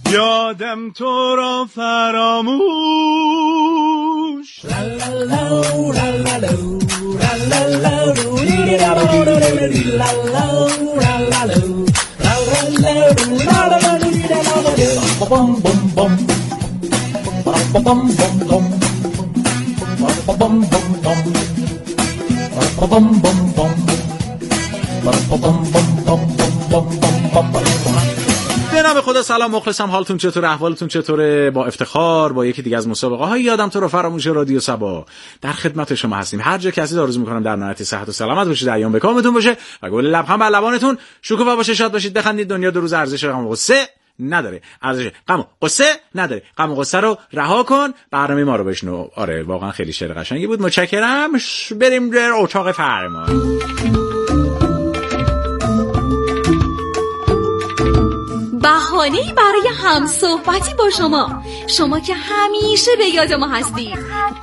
یادم تو را فراموش. به نام خدا. سلام مخلصم، حالتون چطوره؟ احوالتون چطوره؟ با افتخار با یکی دیگه از مسابقه های یادم تو رو فراموش رادیو سبا در خدمت شما هستیم. هر جا که هستید آرزو میکنم در نهایت صحت و سلامت باشید، ایام به کامتون باشه و گل لبخند بر لبانتون شکوفا باشه، شاد باشید، بخندید. دنیا دو روز ارزش غم و غصه نداره، ارزش غم و غصه نداره. غم و غصه رو رها کن، برنامه ما رو بشنو. آره واقعا خیلی شعر قشنگی بود، متشکرم. بریم در اتاق فرمان. بهانه‌ای برای هم صحبتی با شما که همیشه به یاد ما هستید.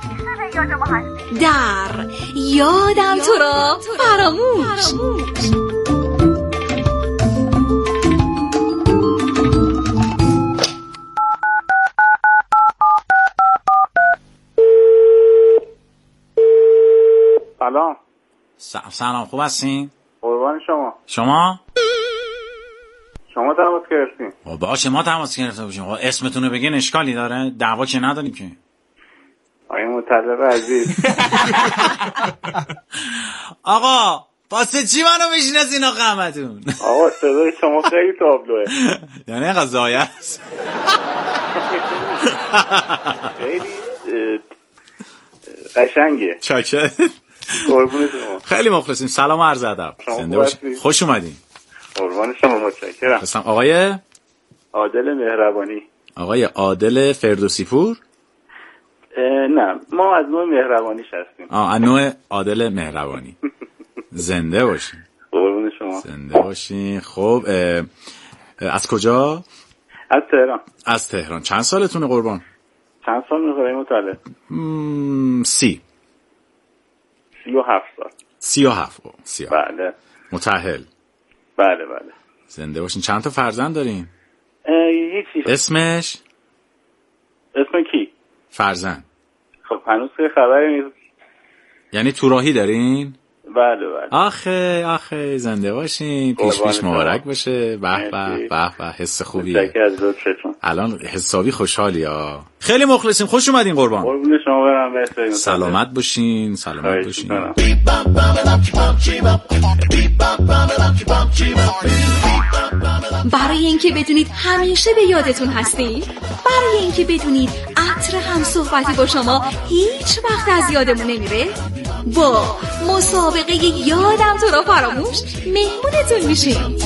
در یادم تو را فراموش. سلام، خوب هستین؟ قربان شما تماس گرفتین؟ باشه ما تماس گرفته باشیم. اسمتون رو بگین، اشکالی داره؟ دعوا که نداریم که. آقای مطلب عزیز. آقا واسه چی منو میشناسین آقامتون؟ آقا صدای شما خیلی تابلوه. یعنی اینقدر زایه است؟ خیلی قشنگه. چاکر. قربون شما. خیلی مخلصیم. سلام و عرض ادب. زنده باشید. خوش اومدین. قربان شما، متشکرم. هستم آقای عادل مهربانی. آقای عادل فردوسی پور؟ نه، ما از نوع مهربانیش هستیم. از نوع عادل مهربانی. زنده باشین. قربون شما. زنده باشین. خب از کجا؟ از تهران. از تهران. چند سالتونه قربان؟ چند سال میخوره مطلب؟ 37 سال. 37. بله. متأهل. بله. زنده باشین. چند تا فرزند دارین؟ یکی. اسمش؟ اسم کی؟ فرزند. خب هنوز که خبری نیست. یعنی تو راهی دارین؟ بله. آخه زنده باشین. پیش مبارک باشه. به حس خوبیه. متشکرم از لطفتون. الان حسابی خوشحالی ها. خیلی مخلصیم. خوش اومدین قربان. قربون شما برم. سلامت باشین. برای اینکه بدونید همیشه به یادتون هستیم، برای اینکه بدونید عطر هم صحبتی با شما هیچ وقت از یادمون نمیره، با مسابقه یادم تو را فراموش مهمونتون میشیم.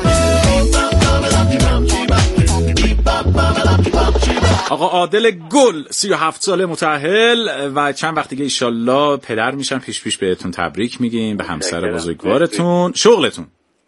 آقا عادل گل 37 ساله، متأهل و چند وقت دیگه ایشالله پدر میشن. پیش بهتون تبریک میگیم، به همسر بزرگوارتون. شغلتون؟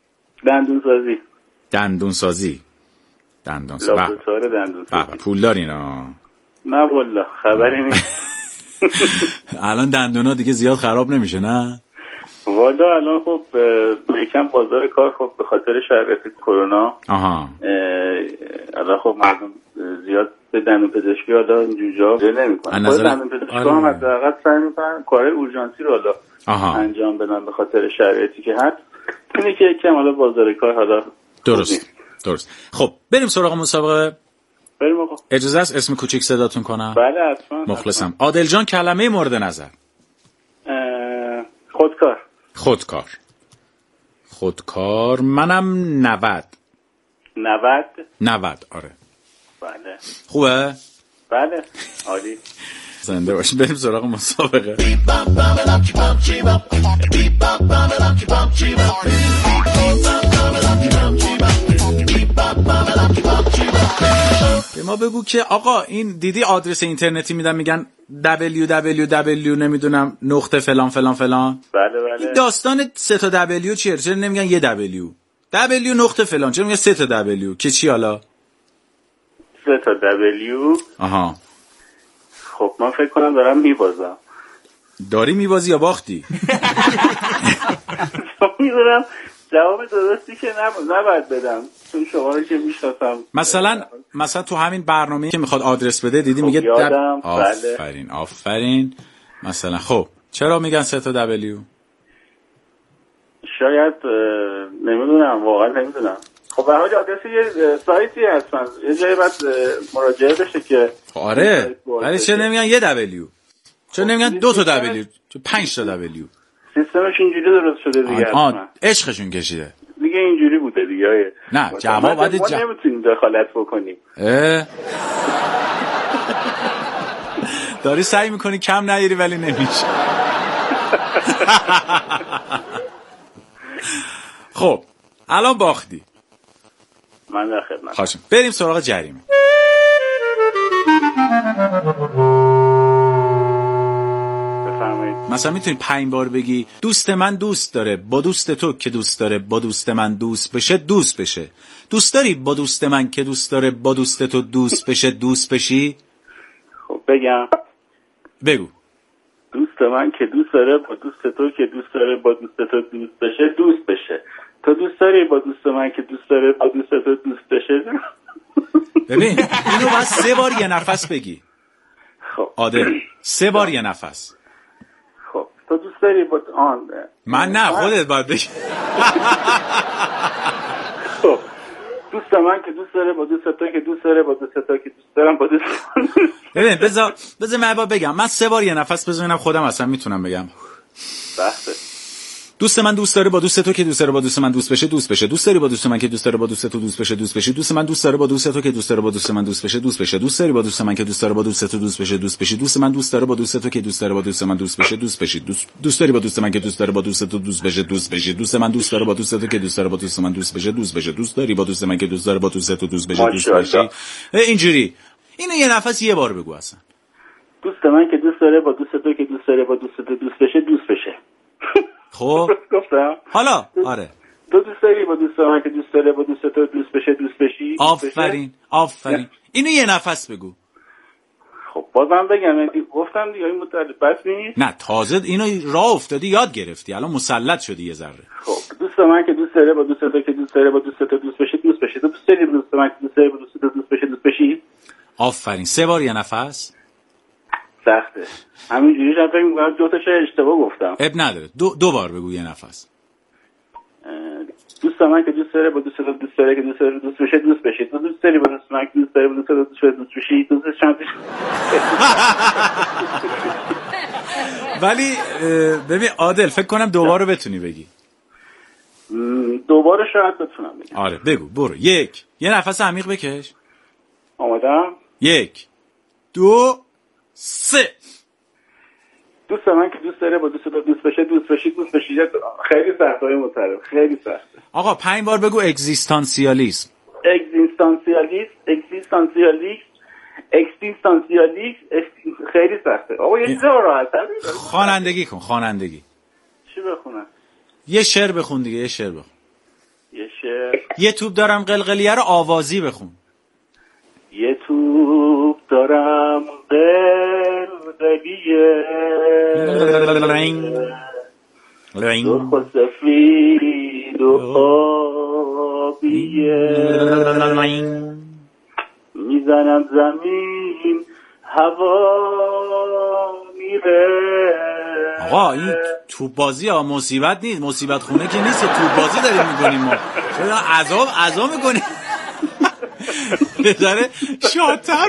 دندونسازی. لابراتوار دندونسازی. پول دارین ها؟ نه والله خبری نیست. الان دندونا دیگه زیاد خراب نمیشه نه؟ والا الان خب یکم بازار کار خب به خاطر شرایط کرونا الان خب مردم زیاد به دندون پزشکی حالا اینجوری جا نمی‌کنن. خود دندون پزشکی هم حداقل سعی می‌کنن کارهای اورژانسی رو حالا انجام بدن به خاطر شرایطی که هست. اینه که یکم حالا بازار کار حالا درست. خب بریم سراغ مسابقه. بریم آقا. اجازه است اسم کوچیک صداتون کنم؟ بله حتما. مخلصم. عادل جان کلمه مورد نظر. خودکار. منم 90. 90 آره. بله. خوبه؟ بله. عالی. زنده باشین. بریم سراغ مسابقه. به ما بگو که آقا این دیدی آدرس اینترنتی میدن میگن www نمیدونم نقطه فلان. بله. این داستان 3 تا w چیه؟ چرا نمیگن یه w نقطه فلان؟ چرا میگن 3 تا w که چی حالا؟ 3 تا w. آها. خب من فکر کنم دارم میبازم. داری میبازی یا باختی؟ میدونم جواب درستی که نباید بدم چون شما رو که میشناسم. مثلا مثلا تو همین برنامه‌ای که میخواد آدرس بده دیدی میگه آفرین مثلا. خب چرا میگن 3 تا W؟ شاید نمیدونم، واقعا نمیدونم. خب به حال آدرس یه سایتی هست، یه جایی باید مراجعه بشه که آره. ولی چه نمیگن یه W؟ چه نمیگن 2 تا W؟ چه 5 تا W؟ سیستمش اینجوری درست شده دیگه. عشقشون کشیده دیگه، اینجوری بوده دیگه. نه جواب ما نمیتونیم دخالت بکنیم. داری سعی میکنی کم نیاری ولی نمیشه. خب الان باختی. من در خدمت. خواهشم. بریم سراغ جریمه. مثلا میتونی 5 بار بگی دوست من دوست داره با دوست تو که دوست داره با دوست من دوست بشه دوست بشه. دوست داری با دوست من که دوست داره با دوست تو دوست بشه دوست بشی؟ خب بگم. بگو. دوست من که دوست داره با دوست تو که دوست داره با دوست تو دوست بشه دوست بشه. تو دوست داری با دوست من که دوست داره با دوست تو دوست بشه؟ ببین اینو باید 3 بار یه نفس بگی. خب عادل 3 بار یه نفس. خب تو دوست داری با من نه خودت باید بگی. خب دوست من که دوست داره با دوست تو که دوست داره با دوست تو که دوست دارم با دوست. ببین بذار من بگم. من 3 بار یه نفس بزنم خودم اصلا میتونم بگم. بحثه. دوست من دوست داره با دوست تو که دوست داره با دوست من دوست بشه دوست بشه. دوست داری با دوست من که دوست داره با دوست تو دوست بشه دوست بشه. دوست من دوست داره با دوست تو که دوست داره با دوست من دوست بشه دوست بشه. دوست داری با دوست من که دوست داره با دوست تو دوست بشه دوست بشه. دوست من دوست داره با دوست تو که دوست داره با دوست من دوست بشه دوست بشه. دوست داری با دوست من که دوست داره با دوست تو دوست بشه دوست بشه. دوست من دوست داره با دوست تو که دوست داره با دوست من دوست بشه دوست بشه. دوست داری با دوست من که دوست داره با دوست تو دوست بشه دوست بشه. اینجوری. اینو یه نفس یه بار بگو اصلا. دوست من که دوست داره با دوست تو که دوست داره با دوست تو دوست بشه دوست بشه. خب گفتم. حالا آره. تو دوست داری با دوست من که دوست داره با دوست تو دوست بشه دوست بشی. آفرین. اینو یه نفس بگو. خب بازم بگم گفتم دیگه این متعلق بس نیست. نه تازه اینو راه افتادی یاد گرفتی الان مسلط شدی یه ذره. خب دوست من که دوست داره با دوست تو که دوست داره با دوست تو دوست بشه دوست بشه. تو دوست داری با دوست من که دوست داره با دوست تو دوست بشه دوست بشی. آفرین. 3 بار یه نفس. سخته. همینجوریش هم فکر می‌کنم 2 تاش اشتباه گفتم. اب نداره. 2 بار بگو یه نفس. دوست من که دوست داره با دوست تو دوست داره که دوست داره دوست بشه دوست بشه. تو دوست داری با دوست من که دوست داره با دوست تو دوست بشی دوست چند. ولی ببین عادل فکر کنم 2 بار رو بتونی بگی. 2 بار شاید بتونم بگم. آره بگو. برو. 1 یه نفس عمیق بکش. آمادم. 1 2 3. دوست من که دوست داره با دوست تو دوست بشه دوست بشی دوست بشی. خیلی سخته مطلب. خیلی سخته. آقا 5 بار بگو اگزیستانسیالیسم. خیلی سخته. آقا یه چیز راحت تر. خوانندگی کن. خوانندگی. چی بخونم؟ یه شعر بخون دیگه. یه شعر بخون. یه شعر. یه توپ دارم قلقلیه رو آوازی بخون. یه توپ دارم قلقلیه سرخ و سفید و آبیه میزنم زمین هوا میره. آقا این توپ بازی ها مصیبت نیست. مصیبت خونه که نیست. توپ بازی داریم میکنیم ما. چرا عذاب میکنیم. یه ذره شادتر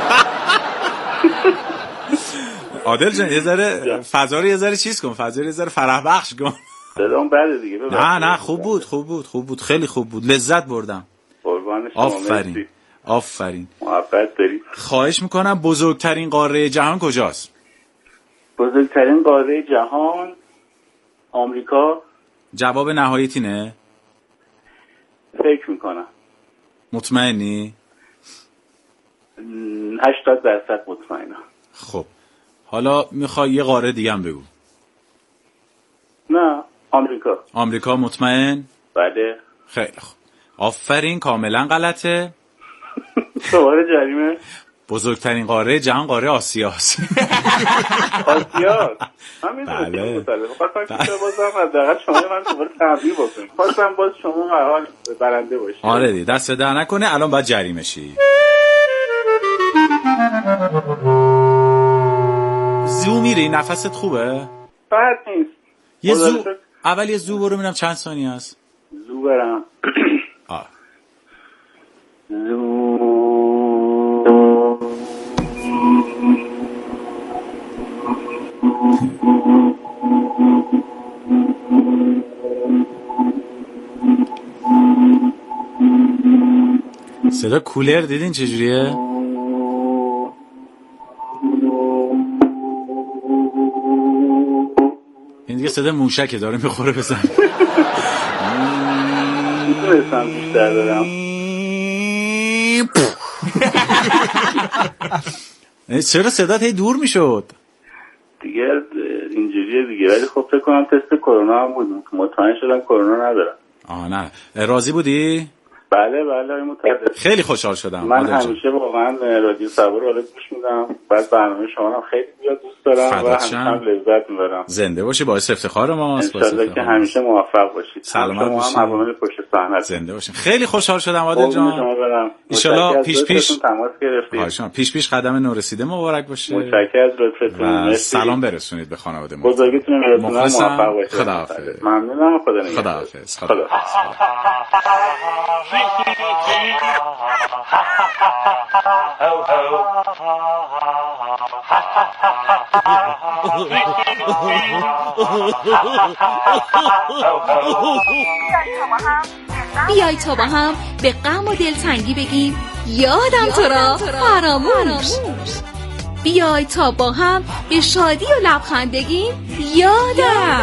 عادل جان یه ذره فضا رو یه ذره چیز کن. فضا رو یه ذره فرح بخش کن. صدام بده دیگه. نه خوب بود خیلی خوب بود. لذت بردم. قربان شما. آفرین. محبت داری. خواهش میکنم بزرگترین قاره جهان کجاست؟ بزرگترین قاره جهان آمریکا. جواب نهاییت اینه؟ فکر میکنم. مطمئنی؟ 80% مطمئنم. خب حالا میخوای یه قاره دیگه هم بگو. نه آمریکا مطمئن؟ بله. خیلی خوب. آفرین. کاملا غلطه. سوال جریمه. بزرگترین قاره جهان قاره آسیاست. آسیاست. بله. خواستم که بازم از دقیقا شما من دوباره تبدیل بکنم. خواستم باز شما هر حال برنده باشید. آره دی دست در نکنه. الان باید جریمه شی. زو میری؟ نفست خوبه؟ بد نیست. یه زو اول یه زو برو ببینم چند ثانیه است. زو برم. صدا کولر دیدین چجوریه؟ این دیگه صدا موشکه داره میخوره بزن. میتونستم بیشتر دارم. چرا صدات هی دور میشد؟ دیگه اینجوریه دیگه، ولی خب فکر کنم تست کرونا هم بود، مطمئن شدم کرونا ندارم. نه راضی بودی؟ بله متأسفم. خیلی خوشحال شدم. من همیشه واقعا رادیو صبا رو گوش میدم، بعد برنامه شما هم خیلی زیاد دوست دارم و همیشه لذت میبرم. زنده باشی، باعث افتخار ماست. ان شاءالله که همیشه موفق باشید. سلامت باشید. شما هم عوامل پشت صحنه زنده باشین. خیلی خوشحال شدم عادل جان. ان شاءالله پیش تماس گرفتید. پیش قدم نورسیده مبارک باشه. متشکرم از لطفتون. سلام برسونید به خانواده ما. بزرگیتون میرسونم، موفق باشید. خداحافظ. ممنونم. خدا نگهدار. خداحافظ. بیای تا با هم به غم و دلتنگی بگیم یادم تو را فراموش. بیای تا با هم به شادی و لبخند بگیم یادم.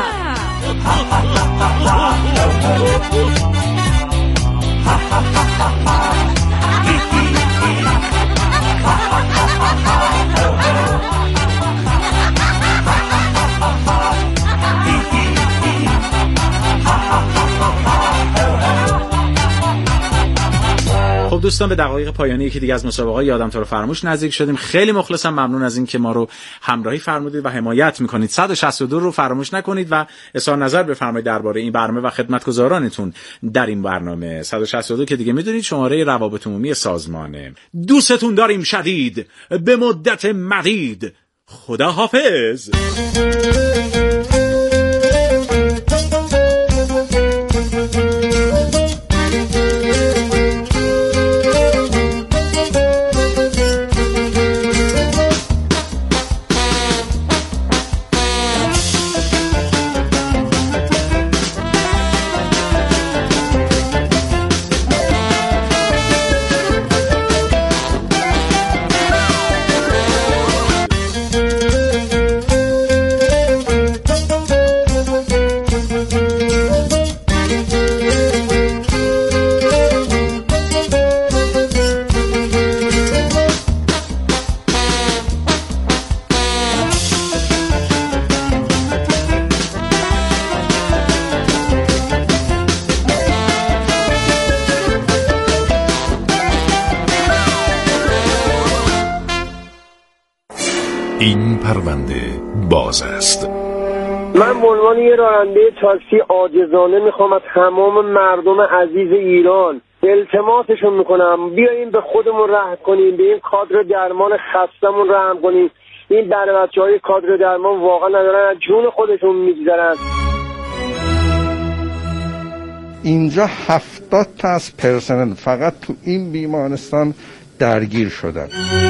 خب دوستان، به دقایق پایانی یکی دیگه از مسابقه یادم تو رو فراموش نزدیک شدیم. خیلی مخلصم، ممنون از این که ما رو همراهی فرمودید و حمایت میکنید. 162 رو فراموش نکنید و اظهار نظر بفرمایید درباره این برنامه و خدمتگزارانتون در این برنامه. 162 که دیگه میدونید شماره روابط عمومی سازمانه. دوستتون داریم شدید، به مدت مدید. خدا حافظ. این پرونده باز است. من به عنوان یه راننده تاکسی عاجزانه میخوام از تمام مردم عزیز ایران التماسشون میکنم بیاییم به خودمون رحم کنیم، به این کادر درمان خستمون رحم کنیم. این بچه‌های کادر درمان واقعا ندارن، از جون خودشون میگذرن. اینجا 70 تا از پرسنل فقط تو این بیمارستان درگیر شدن.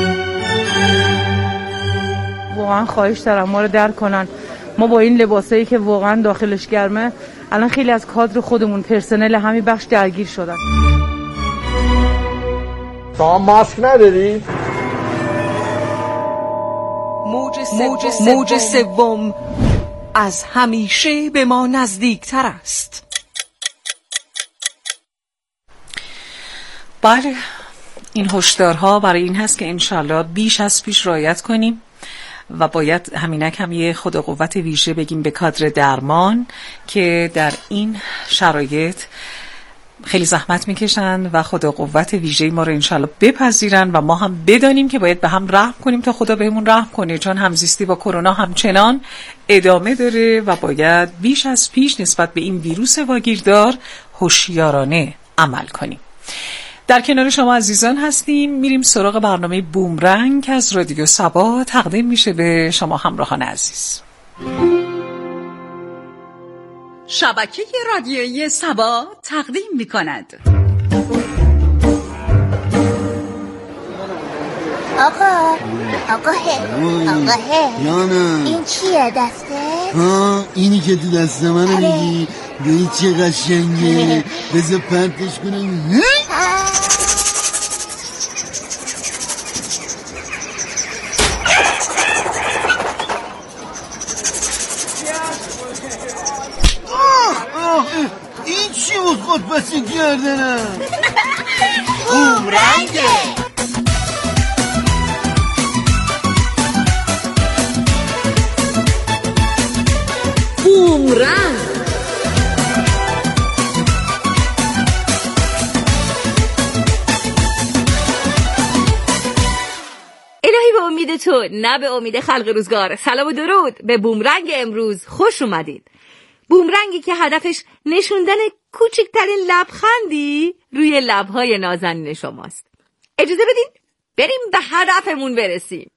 واقعا خواهش دارم ما رو درک کنن. ما با این لباسایی که واقعا داخلش گرمه الان خیلی از کادر خودمون پرسنل همین بخش درگیر شدن. شما ماسک نداری؟ موج سوم از همیشه به ما نزدیکتر است. بله، این هشدارها برای این هست که انشالله بیش از پیش رعایت کنیم و باید همینک هم یه خود قوت ویژه بگیم به کادر درمان که در این شرایط خیلی زحمت میکشن و خدا قوت ویژه‌ای ما رو انشالله بپذیرن و ما هم بدانیم که باید به هم رحم کنیم تا خدا بهمون رحم کنه، چون همزیستی با کرونا همچنان ادامه داره و باید بیش از پیش نسبت به این ویروس واگیردار هوشیارانه عمل کنیم. در کنار شما عزیزان هستیم. میریم سراغ برنامه بومرنگ که از رادیو سبا تقدیم میشه به شما همراهان عزیز. شبکه رادیویی سبا تقدیم میکند. آقا یانا، این چیه دسته؟ اینی که تو دست منو میگی؟ ببین چه قشنگه، بذار پرتش کنم. این چی بود خود پسی کردنم؟ بومرنگه. بومرنگ. الهی به امید تو، نه به امید خلق روزگار. سلام و درود به بومرنگ امروز، خوش اومدید. بومرنگی که هدفش نشوندن کوچکترین لبخندی روی لبهای نازنین شماست. اجازه بدین بریم به هدفمون برسیم.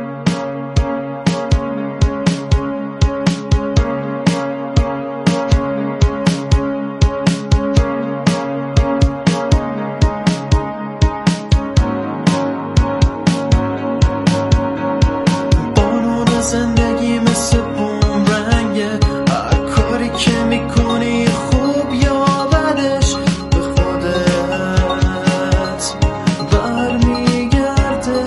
زندگی مثل بومرنگه، هر کاری که میکنی خوب یا بدش به خودت برمیگرده.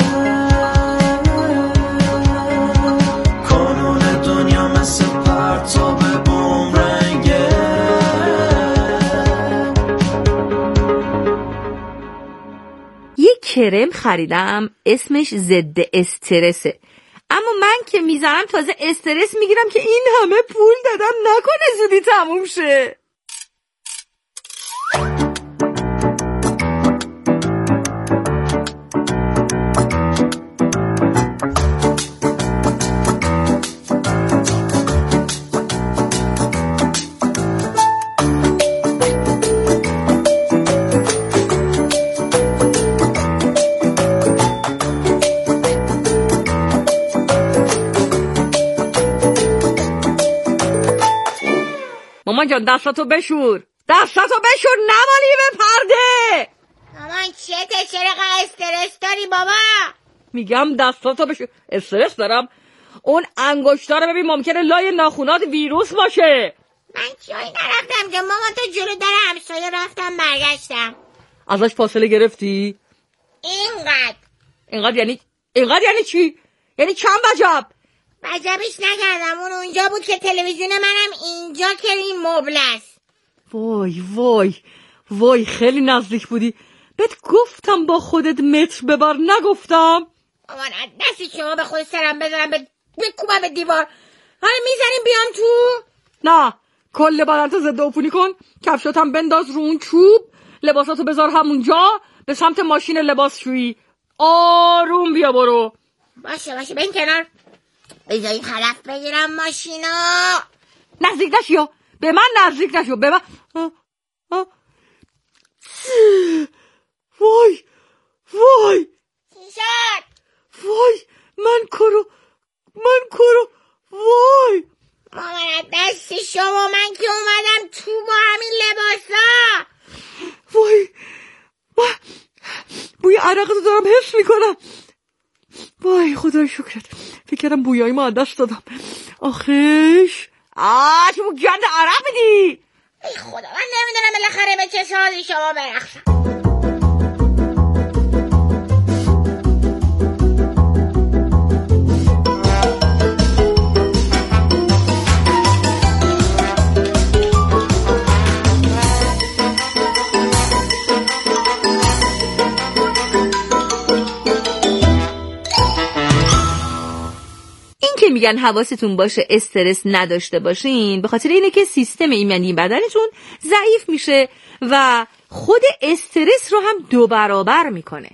کانون دنیا مثل پرتاب بومرنگه. یک کرم خریدم اسمش ضد استرسه، اما من که میزنم تازه استرس میگیرم که این همه پول دادم نکنه زودی تموم شه. مامان جان دستاتو بشور، نمالی به پرده. مامان چته؟ چرا استرس داری بابا؟ میگم دستاتو بشور. استرس دارم؟ اون انگشتا رو ببین، ممکنه لای ناخونات ویروس باشه. من جایی نرفتم که مامان، تا جلو در همسایه رفتم برگشتم. ازش فاصله گرفتی؟ اینقدر یعنی چی؟ یعنی چند وجب؟ وجبش نکردم، اون اونجا بود که تلویزیون منم اینجا که این مبل است. وای خیلی نزدیک بودی. بهت گفتم با خودت متر ببر، نگفتم؟ مامان دستی شما به خود سرم بذارم بکوبم به دیوار. حالا میزنیم بیام تو؟ نه، کل بدنتو ضد عفونی کن، کفشاتم بنداز رو اون چوب، لباساتو بذار همونجا، به سمت ماشین لباسشویی آروم بیا برو. باشه به این کنار. بذار این طرف بگیرم ماشینا. نزدیک نشو به من، به من. وای چی شد؟ وای من کرو وای. مامان دستی شما، من که اومدم تو با همین لباسا. وای بوی عرقتو دارم حس میکنم. وای خدای شکرت، فکر کردم بویایی ما دست دادم. آخیش چه بو گند عرق میدی؟ ای خدا، من نمیدونم بالاخره به چه سازی شما برخشم. که میگن حواستون باشه استرس نداشته باشین، به خاطر اینه که سیستم ایمنی بدنتون ضعیف میشه و خود استرس رو هم 2 برابر میکنه.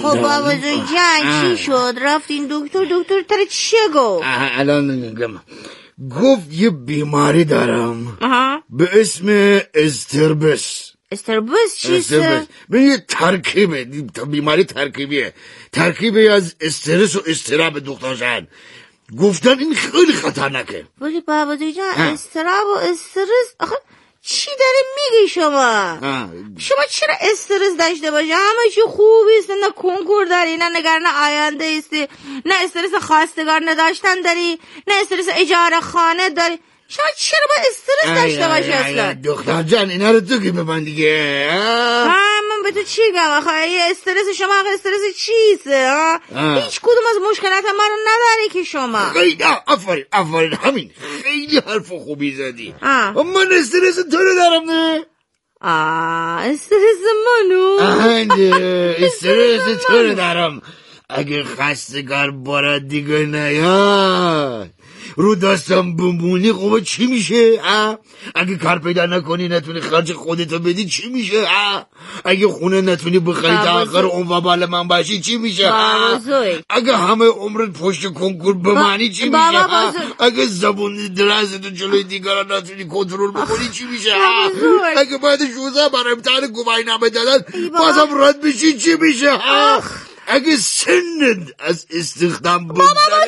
خب بابا جان چی شد؟ رفتین دکتر تر چیه گفت؟ الان میگم. گفت یه بیماری دارم به اسم استربس. استربس چیسته؟ ببین یه ترکیبه، بیماری ترکیبیه، ترکیبی از استرس و استراب. دکتر جان گفتن این خیلی خطرناکه. ولی بابا جان استراب و استرس آخه چی داره میگی شما؟ شما چرا استرس داشته باشی؟ همه چی خوبی است، نه کنکور داری، نه نگران آینده ایستی، نه استرس خواستگار نداشتن داری، نه استرس اجاره خانه داری. شما چرا با استرس داشته باشی اصلا؟ دختر جان اینا رو تو که به من دیگه. من به تو چی گم آخه؟ استرس شما آخه استرس چیسته؟ هیچ کدوم از مشکلات ما رو نداری که شما. خیلی آفرین همین، خیلی حرف خوبی زدی. من استرس تو رو دارم نه؟ استرس منو؟ استرس تو رو دارم. اگه خستگار بارد دیگه نیاد رو دستم بمونی خوبه چی میشه؟ اگه کار پیدا نکنی نتونی خرج خودتو بدی چی میشه؟ اگه خونه نتونی بخری تا آخر اون و بال من باشی چی میشه؟ اگه همه عمرت پشت کنکور بمانی چی میشه؟ اگه زبون درازتو جلوی دیگران نتونی کنترل بکنی چی میشه؟ اگه باید 16 بار امتحان گواهی نامه دادن بازم رد بشی چی میشه؟ اگه سنت از استخدام بگذاره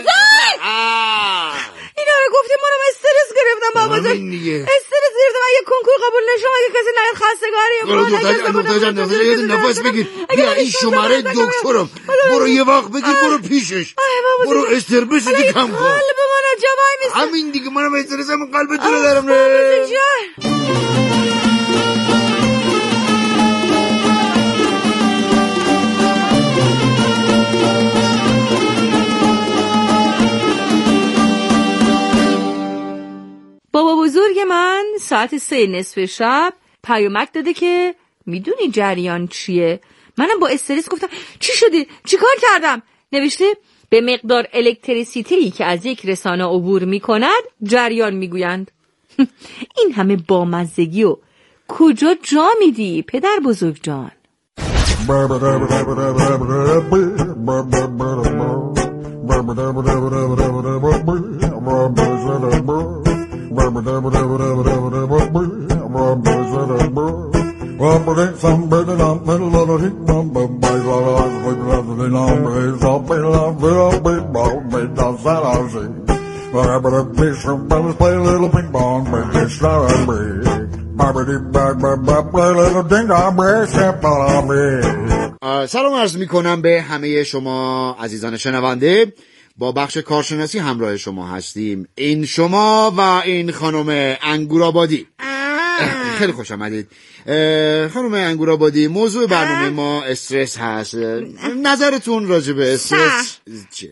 اینا رو گفتیم منم استرس گرفتم بابا جان. استرس گرفتم اگه کنکور قبول نشم، اگه کسی نیاد خواستگاری نفس بگیر. بیا این شماره دکترم، برو یه وقت بگیر برو پیشش، برو استربس دیگه کم کن. قلب من جوای نیست. همین دیگه منم استرسم قلب تو رو دارم. بابا جان بابا بزرگ من ساعت 3:30 شب پیامک داده که میدونی جریان چیه؟ منم با استرس گفتم چی شده؟ چی کار کردم؟ نوشته به مقدار الکتریسیتی که از یک رسانه عبور میکند جریان میگویند. این همه بامزگی و کجا جا میدی پدر بزرگ جان؟ سلام عرض میکنم به همه شما عزیزان شنونده. با بخش کارشناسی همراه شما هستیم. این شما و این خانم انگورآبادی. خیلی خوش آمدید خانم انگورآبادی. موضوع برنامه ما استرس هست. نظرتون راجع به استرس چیه؟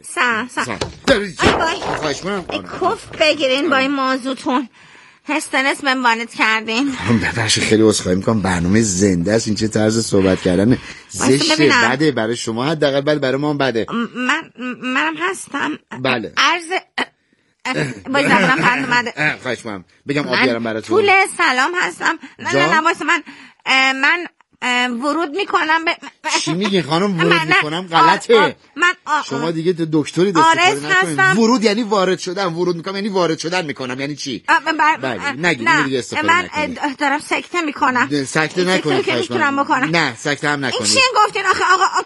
خواهش می‌کنم کف بگیرین با این موضوعتون. استرس منوانت کردین. ببخشید خیلی عذرخواهی میکنم، برنامه زنده است. این چه طرز صحبت کردن زشته، بده برای شما، حداقل برای ما بده. منم هستم. بله. عرض باید زبونم بند اومده. خواهش میکنم بگم آب بیارم براتون. طول سلام هستم. نه واسه من ورود میکنم به چی میگین خانم؟ ورود میکنم غلطه. شما دیگه دکتری آرز هستم. ورود یعنی وارد شدن، ورود میکنم یعنی وارد شدن میکنم یعنی چی؟ بله نگید دیگه استفاده نکنید. من دارم سکته میکنم. سکته نکنید خواهش میکنم. نه سکته هم نکنید. این چی گفتین آخه؟ آقا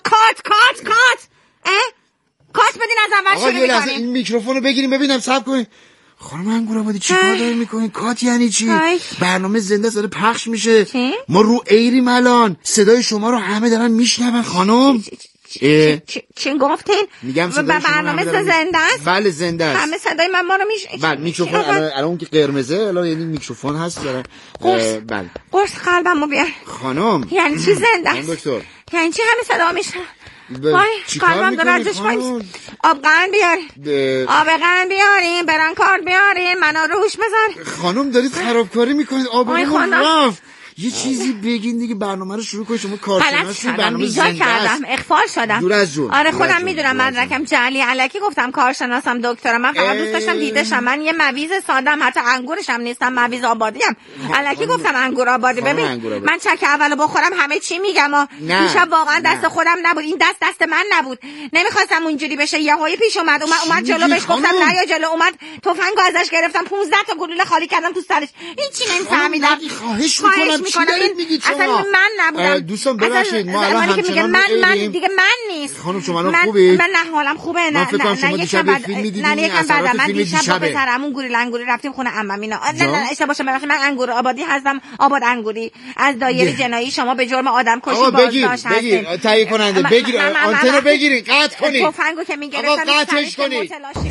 کات بدین از اول شروع میکنیم. آقا این میکروفونو بگیریم ببینم. صبر کنید خانم انگورآبادی چی کار دارین میکنین؟ کات یعنی چی؟ برنامه زنده داره پخش میشه. ما رو ایریم الان، صدای شما رو همه دارن میشنون خانم. چی گفتین؟ میگم صدای شما برنامه زنده است؟ بله زنده است. همه صدای من ما رو میشنون. بله میکروفون الان اون که قرمزه الان یعنی میکروفون هست داره. بله قرص قلبمو بیار خانم. یعنی چی زنده است؟ دکتر یعنی چی همه صدا میشنون؟ وای قلبم داره ازش پایین. آب قند بیارین، بران کارد بیارین، منو روش بذار. خانم دارید خرابکاری میکنید. آب قند رفت. یه چیزی بگین دیگه، برنامه رو شروع کنید. شما کارشناسی برنامه زنده کردم، اخفال شدم. دور از جون. آره خودم میدونم مدرکم جعلی، الکی گفتم کارشناسم دکترم. من فقط دوست داشتم دیدشم. من یه مویز سادم، حتی انگورشم نیستم، مویز آبادی ام. الکی گفتم انگور آبادی. ببین من چک اولو بخورم همه چی میگم. دیشب واقعا دست خودم نبود، این دست من نبود. نمیخواستم اونجوری بشه. یهویی پیش اومد جلو، بهش گفتم نه یا جلو، اومد تفنگو ازش گرفتم، 15 تا گلوله خالی کردم تو سرش. هیچی نمیفهمیدم. خواهش میکنم اصلا من نبودم. دوستان ببخشید ما الان همچنان من دیگه من نیست. خانم شما الان خوبی؟ من نه حالم خوبه. نه دیشب فیلم دیدین؟ نه یکم بعد من دیشب با پسرمون گوریل انگوری رفتیم خونه عمم اینا. نه اشتباه باشه ببخشید، من انگور آبادی هستم، آباد انگوری، از دایره جنایی. شما به جرم آدم کشی بازداشت هستید. بگیر تهیه کننده، بگیر آنتنو بگیرین، قطع کنید. تفنگو که میگرفتم قطعش کنید.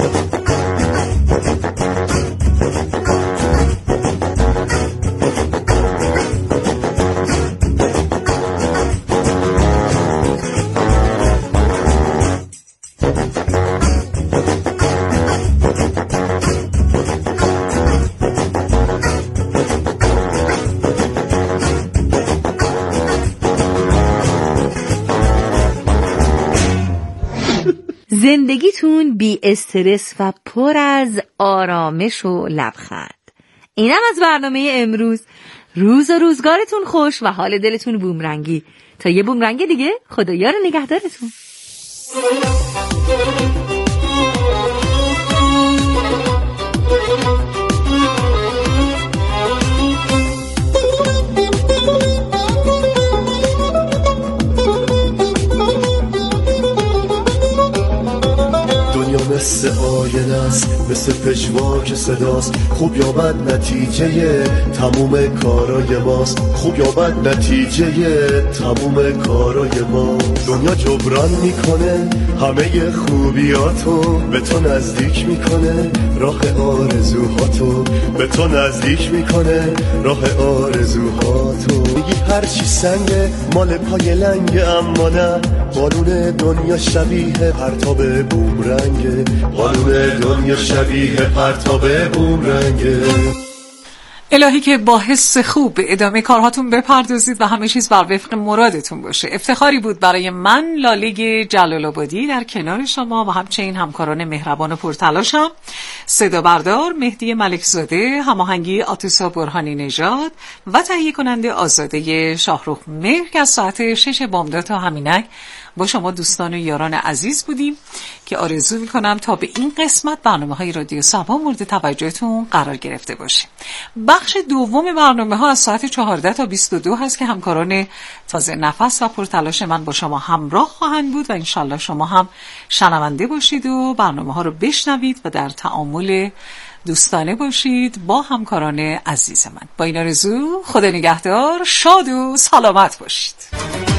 زندگیتون بی استرس و پر از آرامش و لبخند. اینم از برنامه امروز. روز و روزگارتون خوش و حال دلتون بومرنگی. تا یه بومرنگ دیگه، خدایا رو نگهدارتون. مثل آینه است، مثل پژواک صداست، خوب یا بد نتیجه تموم کارای ماست، خوب یا بد نتیجه تموم کارای ماست. دنیا جبران میکنه همه خوبیاتو، به تو نزدیک میکنه راه آرزوهاتو، به تو نزدیک میکنه راه آرزوهاتو. میگی هرچی سنگه مال پای لنگه، اما نه، قانون دنیا شبیه پرتاب بومرنگه، قانون دنیا شبیه پرتاب بومرنگه. الهی که با حس خوب به ادامه کارهاتون بپردازید و همه چیز بر وفق مرادتون باشه. افتخاری بود برای من، لاله جلال آبادی، در کنار شما و همچنین همکاران مهربان و پرتلاشم. صدا بردار مهدی ملکزاده، هماهنگی آتوسا برهانی نژاد و تهیه کننده آزاده شاهرخ مهر که از ساعت 6 بامداد تا همینک با شما دوستان و یاران عزیز بودیم که آرزو میکنم تا به این قسمت برنامه‌های رادیو صبا مورد توجهتون قرار گرفته باشه. بخش دوم برنامه‌ها از ساعت 14 تا 22 هست که همکاران تازه نفس و پرتلاش من با شما همراه خواهند بود و انشالله شما هم شنونده باشید و برنامه‌ها رو بشنوید و در تعامل دوستانه باشید با همکاران عزیز من. با این آرزو خدا نگهدار، شاد و سلامت باشید.